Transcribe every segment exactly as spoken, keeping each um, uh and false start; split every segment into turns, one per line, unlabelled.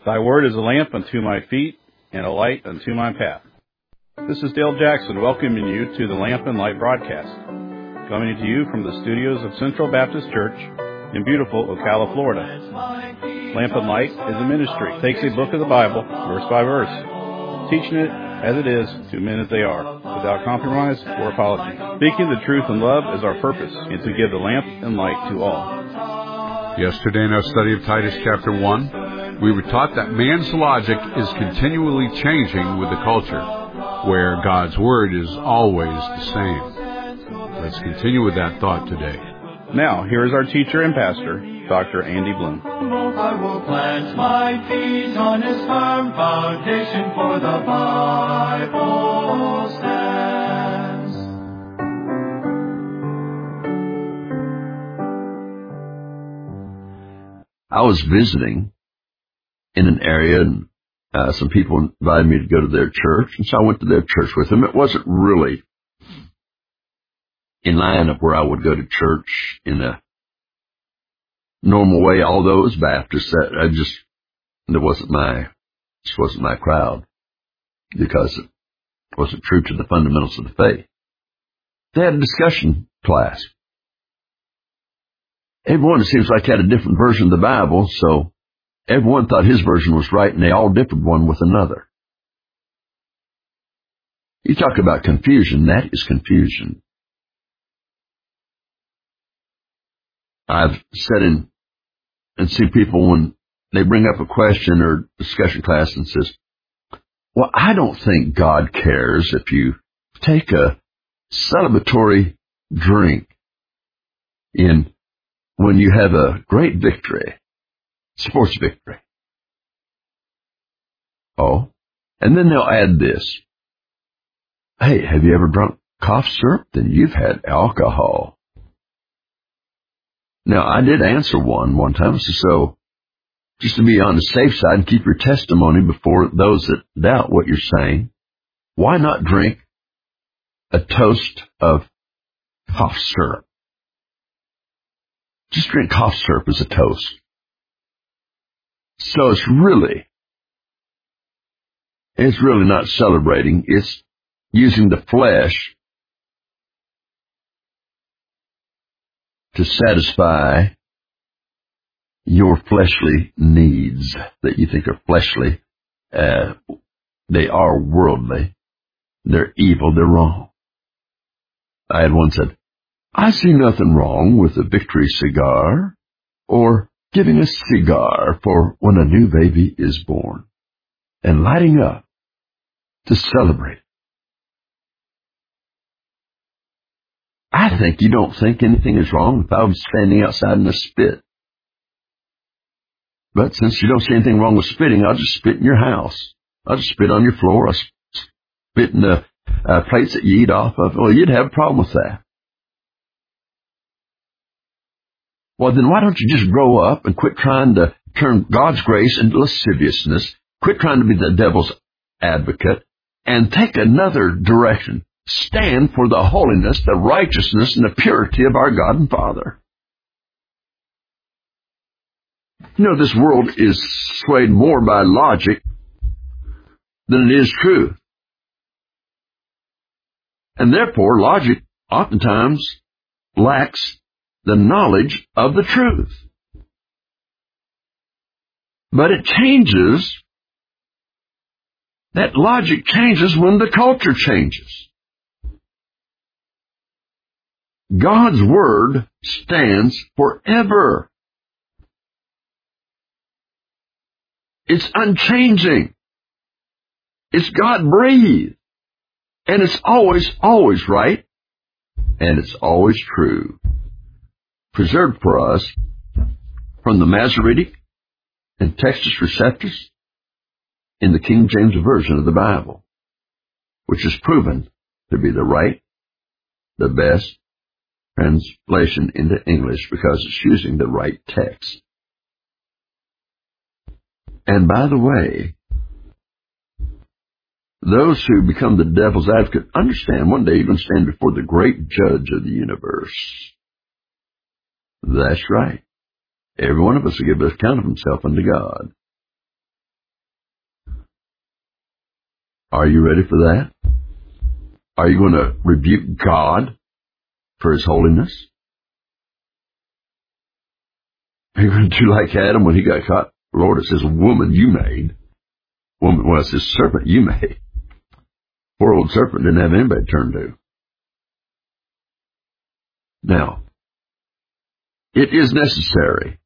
Thy word is a lamp unto my feet and a light unto my path. This is Dale Jackson welcoming you to the Lamp and Light broadcast, coming to you from the studios of Central Baptist Church in beautiful Ocala, Florida. Lamp and Light is a ministry. It takes a book of the Bible, verse by verse, teaching it as it is to men as they are, without compromise or apology. Speaking the truth in love is our purpose, and to give the lamp and light to all.
Yesterday in our study of Titus chapter one, we were taught that man's logic is continually changing with the culture, where God's word is always the same. Let's continue with that thought today.
Now, here is our teacher and pastor, Doctor Andy Bloom.
I will plant my feet on his firm foundation, for the Bible stands.
I was visiting in an area, and uh, some people invited me to go to their church, and so I went to their church with them. It wasn't really in line of where I would go to church in a normal way, although it was Baptist. That I just, it wasn't my, just wasn't my crowd, because it wasn't true to the fundamentals of the faith. They had a discussion class. Everyone, it seems like, had a different version of the Bible, so everyone thought his version was right, and they all differed one with another. You talk about confusion, that is confusion. I've sat in and see people when they bring up a question or discussion class and says, well, I don't think God cares if you take a celebratory drink in when you have a great victory, sports victory. Oh, and then they'll add this. Hey, have you ever drunk cough syrup? Then you've had alcohol. Now, I did answer one one time, so just to be on the safe side and keep your testimony before those that doubt what you're saying, why not drink a toast of cough syrup? Just drink cough syrup as a toast. So it's really, it's really not celebrating. It's using the flesh to satisfy your fleshly needs that you think are fleshly. Uh, they are worldly. They're evil. They're wrong. I had one said, I see nothing wrong with a victory cigar or giving a cigar for when a new baby is born and lighting up to celebrate. I think you don't think anything is wrong if I was standing outside in a spit. But since you don't see anything wrong with spitting, I'll just spit in your house. I'll just spit on your floor. I'll spit in the uh, plates that you eat off of. Well, you'd have a problem with that. Well, then why don't you just grow up and quit trying to turn God's grace into lasciviousness, quit trying to be the devil's advocate, and take another direction. Stand for the holiness, the righteousness, and the purity of our God and Father. You know, this world is swayed more by logic than it is truth. And therefore, logic oftentimes lacks the knowledge of the truth. But it changes. That logic changes when the culture changes. God's Word stands forever. It's unchanging. It's God-breathed. And it's always, always right. And it's always true. Preserved for us from the Masoretic and Textus Receptus in the King James Version of the Bible, which is proven to be the right, the best translation into English because it's using the right text. And by the way, those who become the devil's advocate understand one day you're going to stand before the great judge of the universe. That's right. Every one of us will give an account of himself unto God. Are you ready for that? Are you going to rebuke God for His holiness? Are you going to do like Adam when he got caught? Lord, it says, woman you made. Woman, well, it says serpent you made. Poor old serpent didn't have anybody to turn to. Now, it is necessary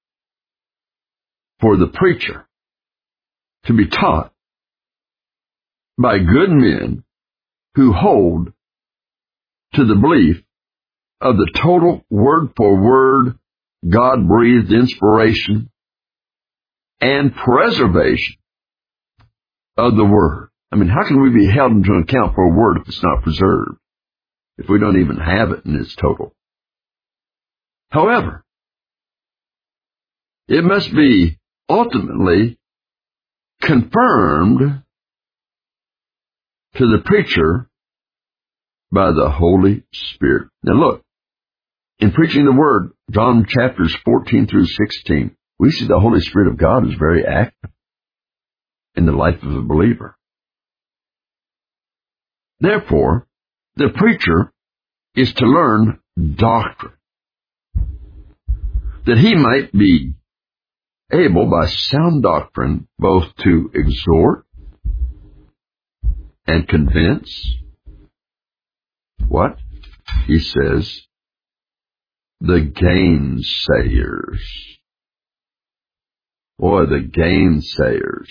for the preacher to be taught by good men who hold to the belief of the total word-for-word God-breathed inspiration and preservation of the Word. I mean, how can we be held into account for a Word if it's not preserved, if we don't even have it in its total? However, it must be ultimately confirmed to the preacher by the Holy Spirit. Now look, in preaching the Word, John chapters fourteen through sixteen, we see the Holy Spirit of God is very active in the life of a believer. Therefore, the preacher is to learn doctrine, that he might be able by sound doctrine both to exhort and convince. What? He says, the gainsayers. Boy, the gainsayers.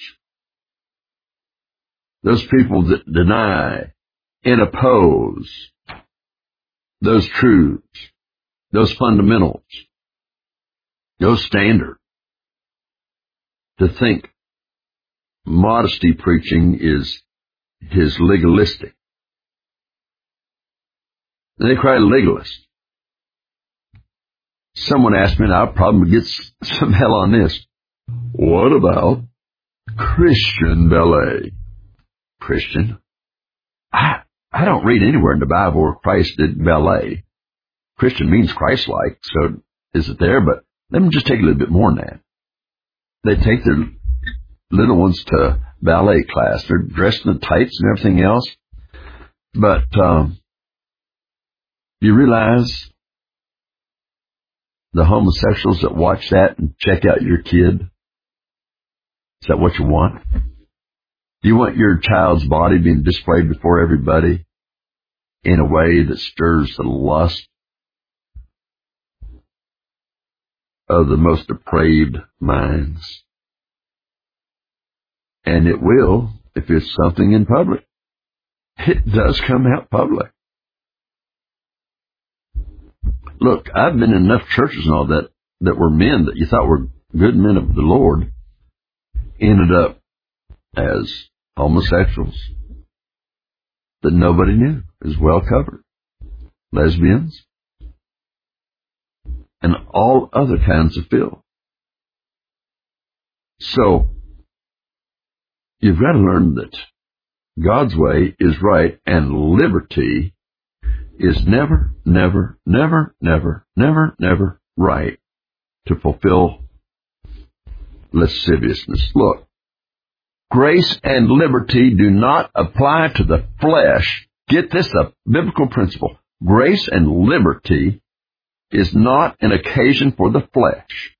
Those people that deny and oppose those truths, those fundamentals, those standards. To think modesty preaching is is legalistic. They cry legalist. Someone asked me, and I'll probably get some hell on this, what about Christian ballet? Christian? I, I don't read anywhere in the Bible where Christ did ballet. Christian means Christ-like, so is it there? But let me just take a little bit more than that. They take their little ones to ballet class. They're dressed in the tights and everything else. But um, you realize the homosexuals that watch that and check out your kid? Is that what you want? Do you want your child's body being displayed before everybody in a way that stirs the lust of the most depraved minds? And it will, if it's something in public. It does come out public. Look, I've been in enough churches and all that that were men that you thought were good men of the Lord ended up as homosexuals that nobody knew. It was well covered. Lesbians and all other kinds of filth. So, you've got to learn that God's way is right and liberty is never, never, never, never, never, never right to fulfill lasciviousness. Look, grace and liberty do not apply to the flesh. Get this, a biblical principle. Grace and liberty is not an occasion for the flesh.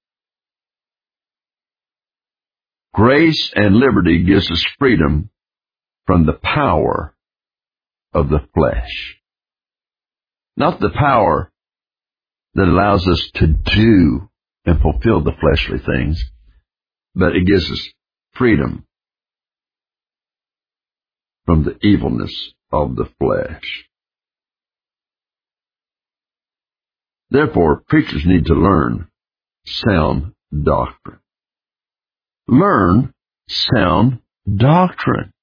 Grace and liberty gives us freedom from the power of the flesh. Not the power that allows us to do and fulfill the fleshly things, but it gives us freedom from the evilness of the flesh. Therefore, preachers need to learn sound doctrine. Learn sound doctrine.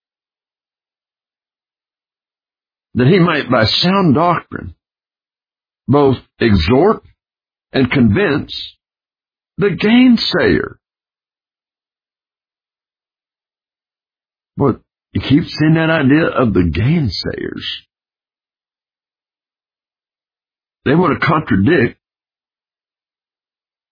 That he might, by sound doctrine, both exhort and convince the gainsayer. But you keep seeing that idea of the gainsayers. They want to contradict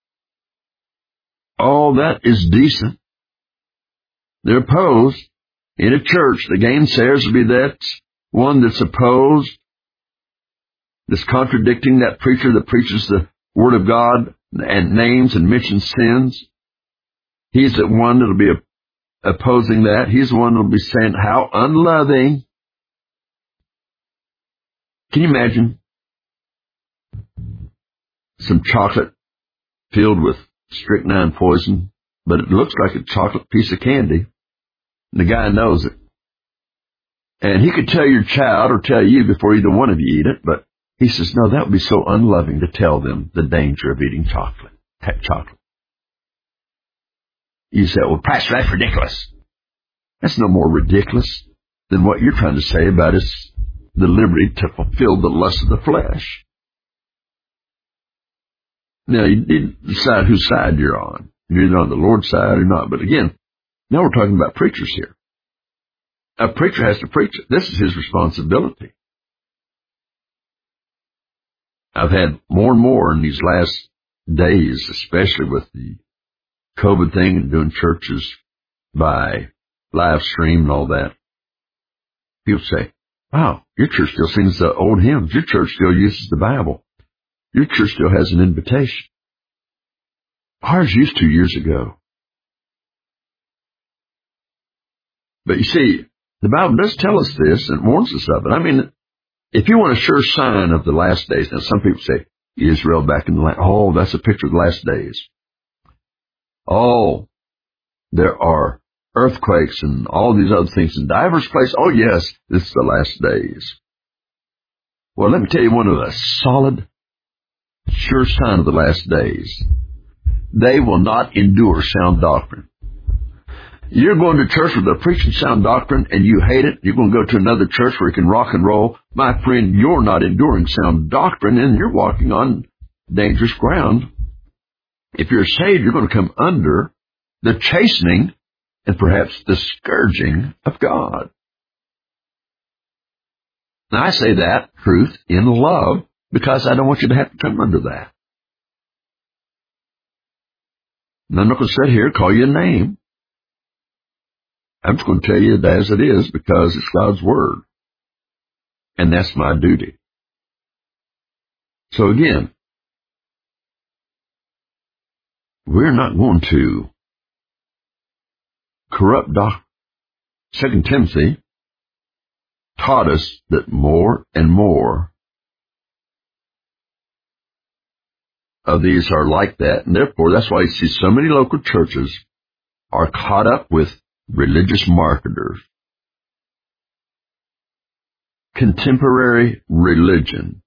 all that is decent. They're opposed in a church, the gainsayers will be that one that's opposed, that's contradicting that preacher that preaches the Word of God and names and mentions sins. He's the one that'll be opposing that. He's the one that'll be saying, how unloving. Can you imagine some chocolate filled with strychnine poison, but it looks like a chocolate piece of candy, and the guy knows it. And he could tell your child or tell you before either one of you eat it, but he says, no, that would be so unloving to tell them the danger of eating chocolate. chocolate. You say, well, Pastor, that's ridiculous. That's no more ridiculous than what you're trying to say about us, the liberty to fulfill the lust of the flesh. Now, you need to decide whose side you're on. You're either on the Lord's side or not. But again, now we're talking about preachers here. A preacher has to preach it. This is his responsibility. I've had more and more in these last days, especially with the COVID thing and doing churches by live stream and all that. People say, wow, your church still sings the old hymns. Your church still uses the Bible. Your church still has an invitation. Ours used to years ago. But you see, the Bible does tell us this and warns us of it. I mean, if you want a sure sign of the last days, now some people say, Israel back in the last, oh, that's a picture of the last days. Oh, there are earthquakes and all these other things in divers places. Oh, yes, this is the last days. Well, let me tell you one of the solid, sure sign of the last days. They will not endure sound doctrine. You're going to church where they're preaching sound doctrine and you hate it. You're going to go to another church where you can rock and roll. My friend, you're not enduring sound doctrine and you're walking on dangerous ground. If you're saved, you're going to come under the chastening and perhaps the scourging of God. Now, I say that truth in love because I don't want you to have to come under that. And I'm not going to sit here and call you a name. I'm just going to tell you it as it is because it's God's Word. And that's my duty. So again, we're not going to corrupt doctrine. Second Timothy taught us that more and more of these are like that, and therefore that's why you see so many local churches are caught up with religious marketers, contemporary religion,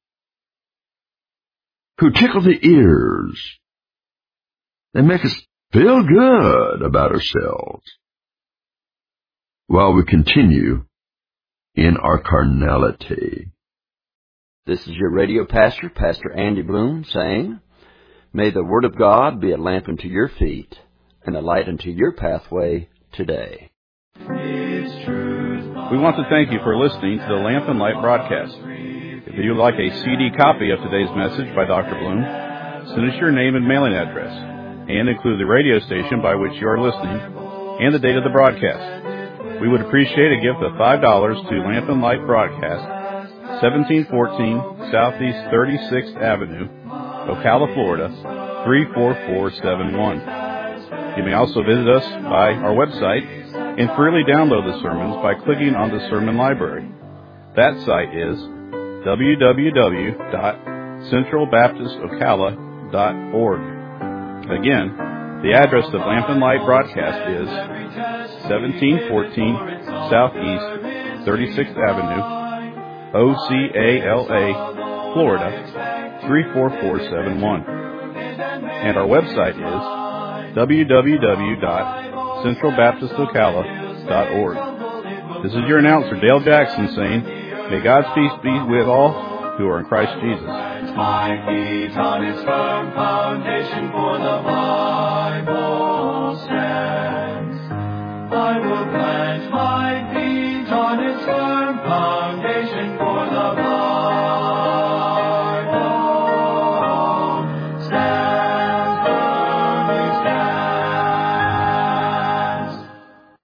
who tickle the ears. They make us feel good about ourselves while we continue in our carnality.
This is your radio pastor, Pastor Andy Bloom, saying, may the Word of God be a lamp unto your feet and a light unto your pathway today.
We want to thank you for listening to the Lamp and Light broadcast. If you would like a C D copy of today's message by Doctor Bloom, send us your name and mailing address, and include the radio station by which you are listening and the date of the broadcast. We would appreciate a gift of five dollars to Lamp and Light Broadcast, seventeen fourteen Southeast thirty-sixth Avenue, Ocala, Florida, three four four seven one. You may also visit us by our website and freely download the sermons by clicking on the Sermon Library. That site is w w w dot central baptist ocala dot org. Again, the address of Lamp and Light Broadcast is seventeen fourteen Southeast thirty-sixth Avenue, O C A L A, Florida, three four four seven one. And our website is w w w dot central baptist ocala dot org. This is your announcer, Dale Jackson, saying, may God's peace be with all who are in Christ Jesus.
My feet on its firm foundation, for the Bible stands. I will plant my feet on its firm foundation.